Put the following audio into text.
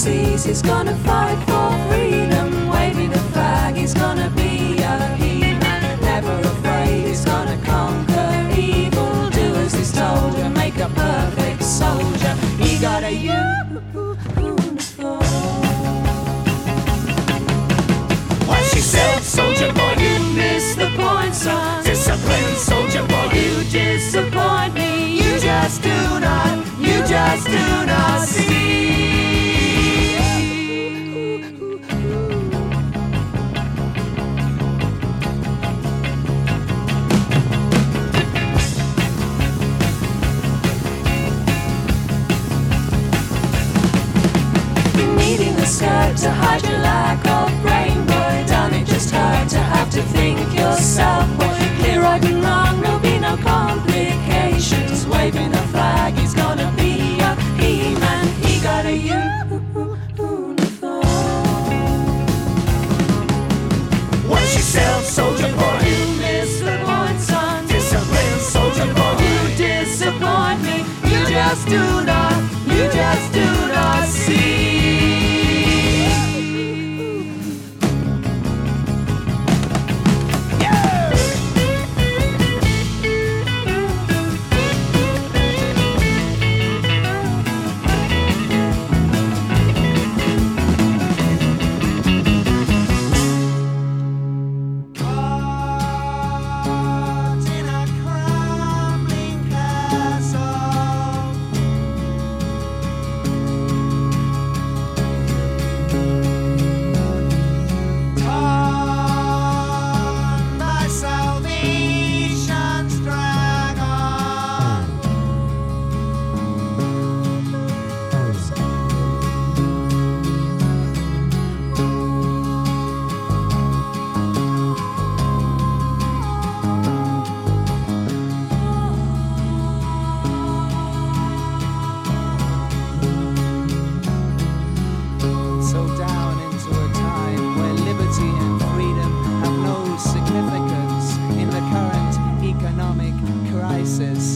seas. He's gonna fight for freedom, waving a flag. He's gonna be a he-man, never afraid. He's gonna conquer evil doers. He's told and make a perfect soldier. He got a uniform. What she said, soldier boy, You missed the point, son. discipline, soldier boy. You disappoint me. You just do not see. Been needing a skirt to hide your lack of brain, boy. Don't it just hurt to have to think yourself, boy? Clear right and wrong, there'll be no complications. Waving a flag, he's gonna be a he-man. He got a uniform. What she said, soldier boy. You missed the point, son. Discipline, soldier boy. You disappoint me. You just do not see. In a crumbling castle, torn by salvation's dragon. So down into a time where liberty and freedom have no significance in the current economic crisis.